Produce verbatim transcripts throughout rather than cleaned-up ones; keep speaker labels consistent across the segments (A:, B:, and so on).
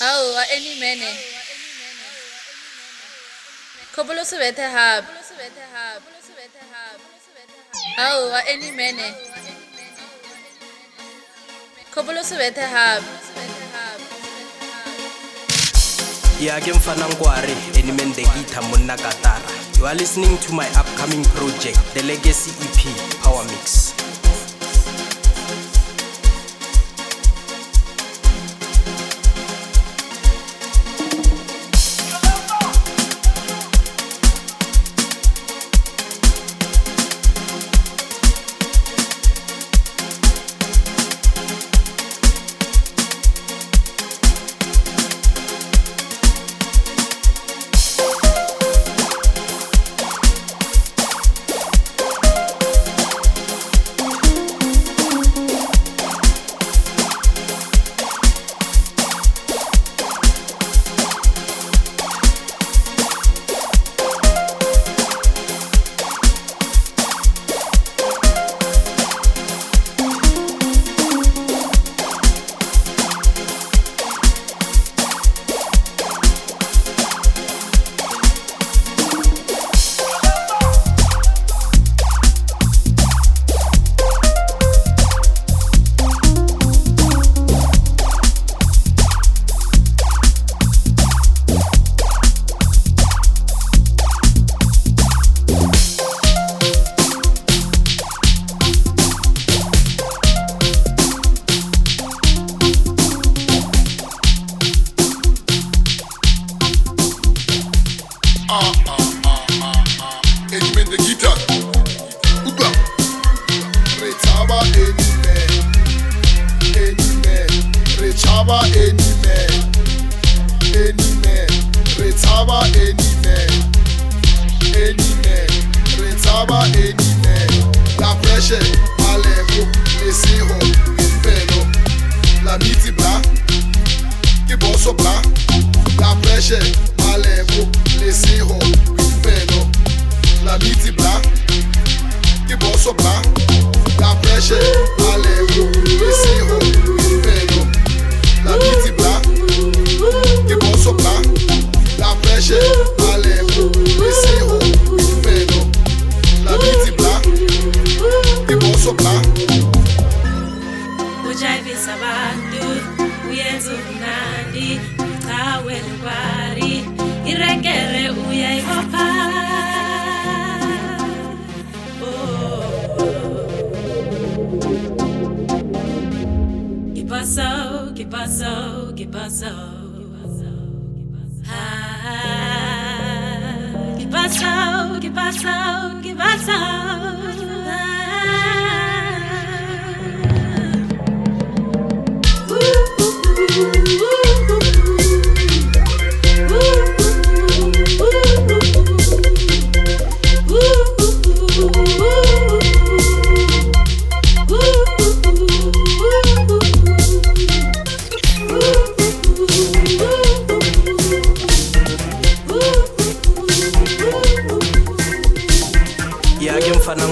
A: Aowa any mene. Khopolo se bethe hape. Aowa any mene. Khopolo se bethe hape.
B: Yeah, ke mfana Nkware, Element the guitar Monna Katara. You are listening to my upcoming project, the Legacy E P, Power Mix. Yeah, ke mfana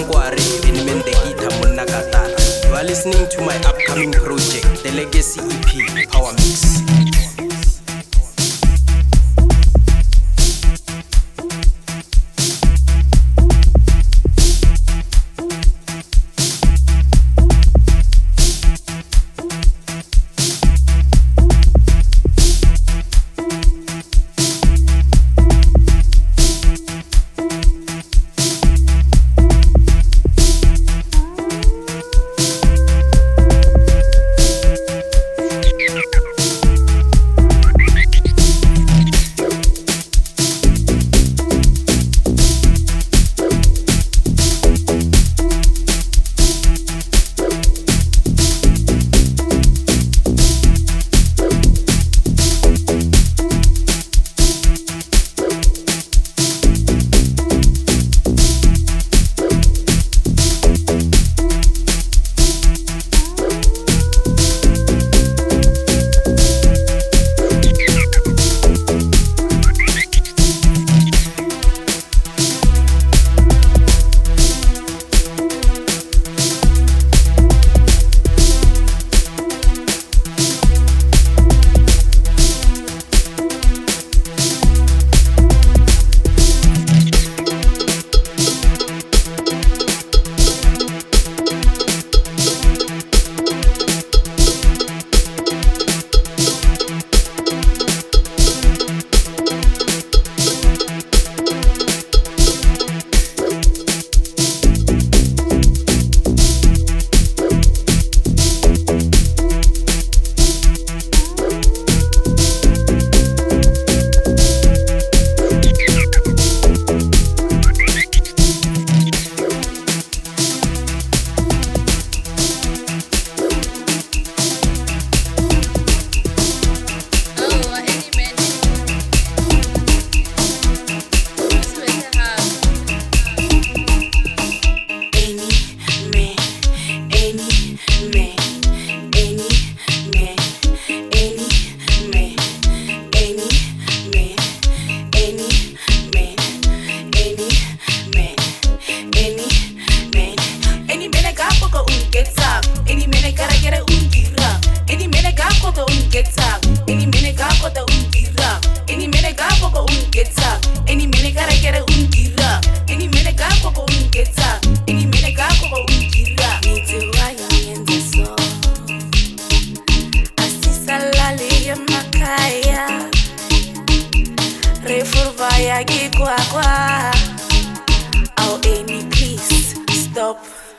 C: yagigwagwa. Oh, Amy, please stop.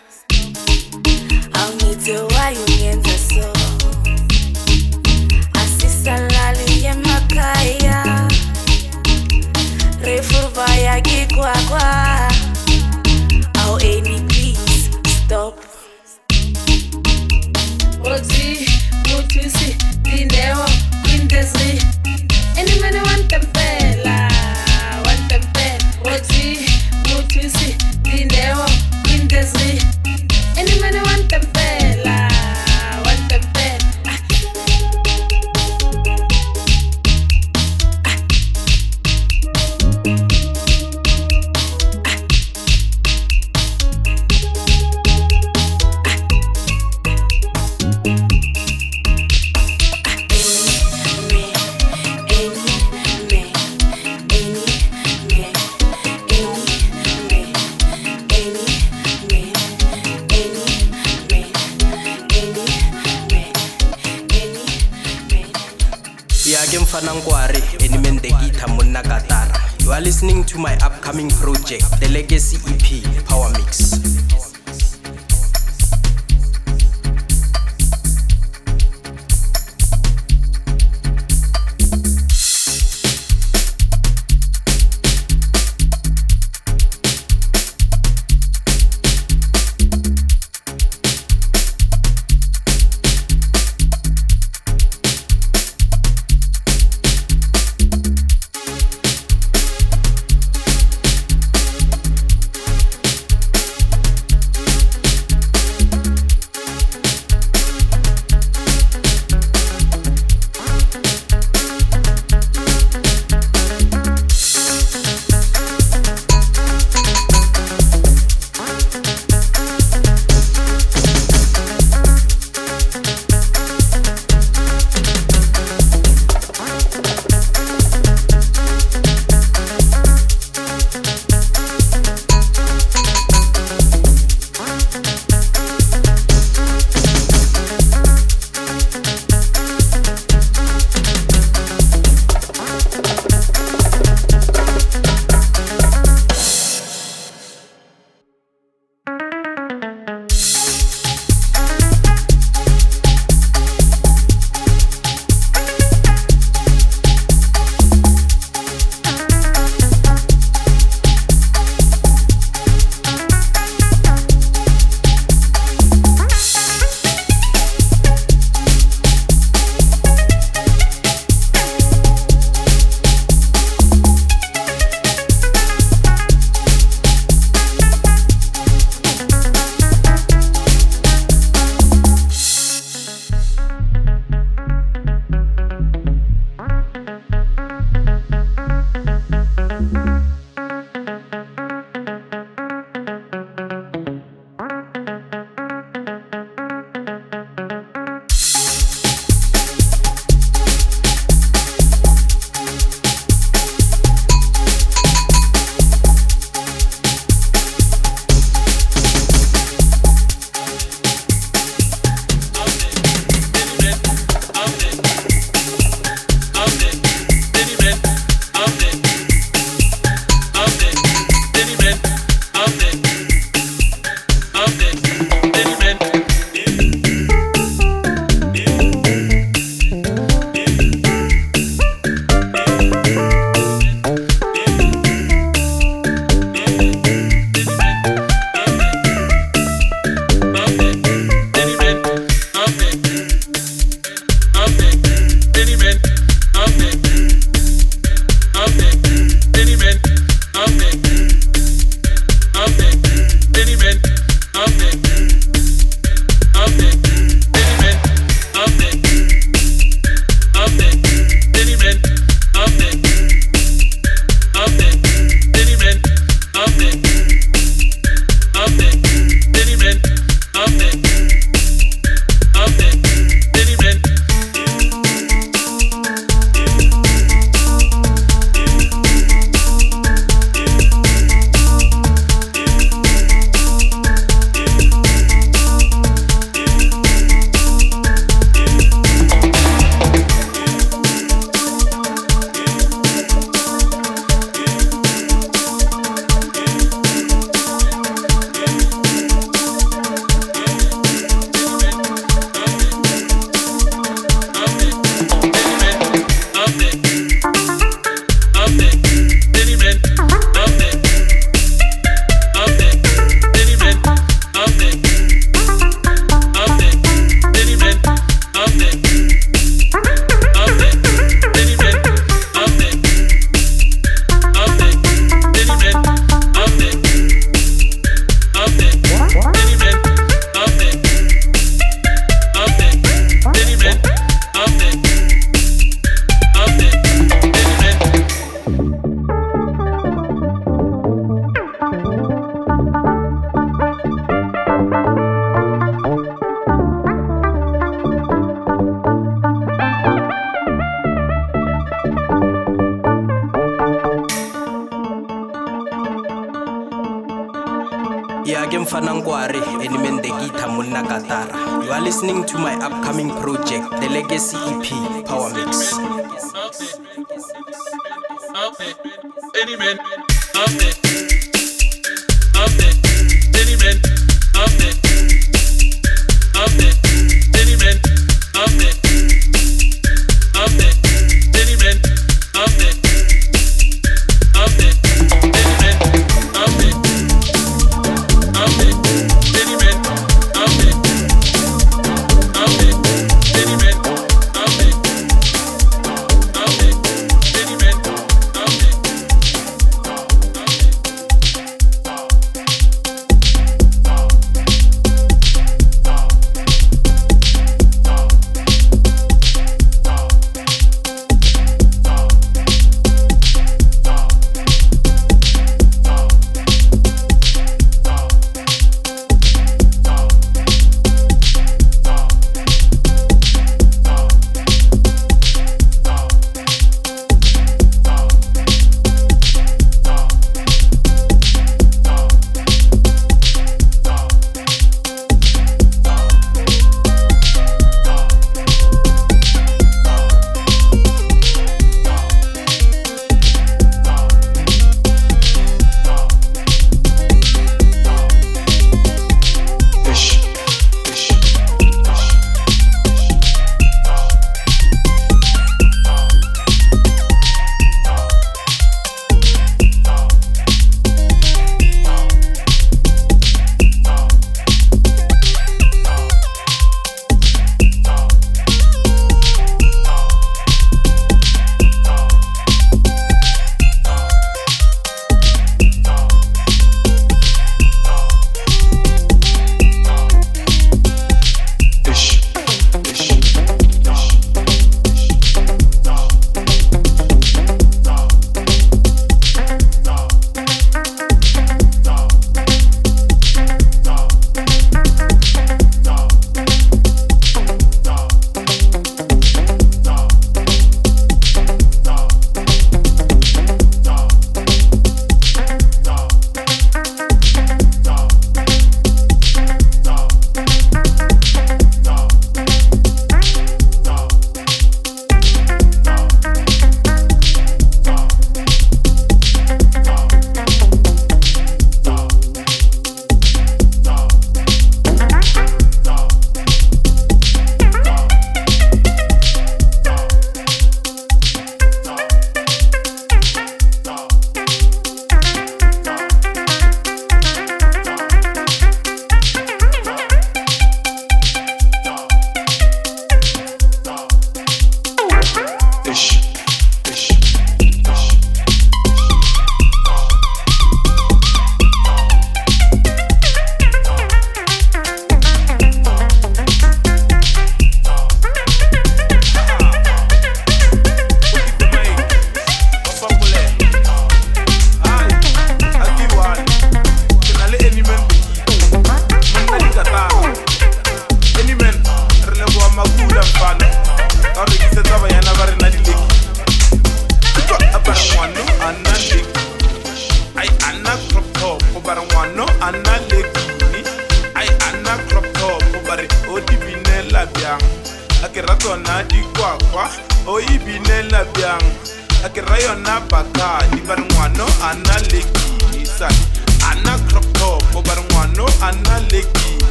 C: I'll need to why you ngenza so. Asisalali yemakaya. Refurva yagigwagwa. Oh, Amy, please stop.
D: Roxy, Mutusi, Dineo, Quintesi. Any man want them bella, want them bella. Roxy, Mutusi, Dineo, Quintesi. Any man want them bella, want them bella.
B: Fanangware, Enimendegita Munakatara. You are listening to my upcoming project, the Legacy E P, Power Mix. Yeah, ke mfana Nkwari, Element the Guitar Munna Katara. You are listening to my upcoming project, The Legacy E P, Power Mix.
E: Up it, any man, up it, up it, any man, up it, up it, any man, up it, up it, any man, up it, up it, any man, up it, up it, any man, up it, up it, any man, up it, up it, any man.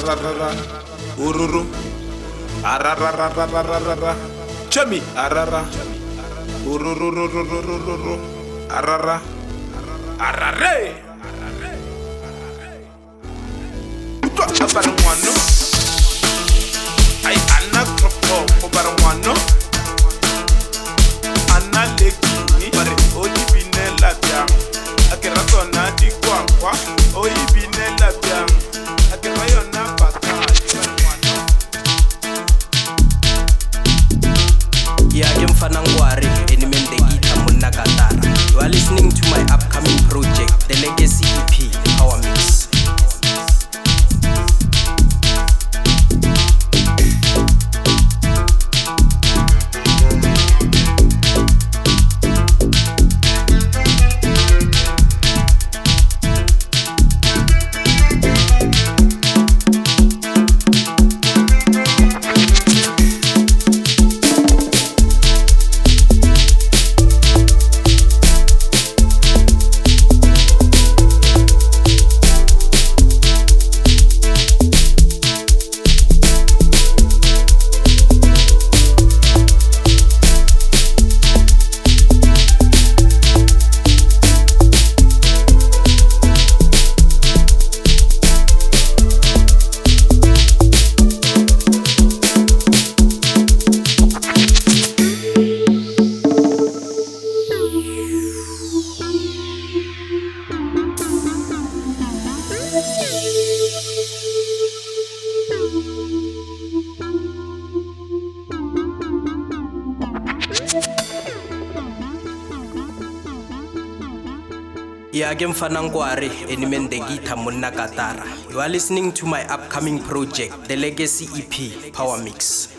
F: arararararara ururu arararararara chami arara urururururururu arara arare Utwa abarwano ay anak kropo abarwano ana leki pare odi binela biang akerato na di kwa kwa oi binela biang akerayo na pata abarwano
B: Yeah, I'm Fanangwari, Enimende Gita Munakatara. You are listening to my upcoming project, The Legacy E P, Power Mix. Yeah, I'm Fanangwari, Enimende Gita Munakatara. You are listening to my upcoming project, The Legacy E P, Power Mix.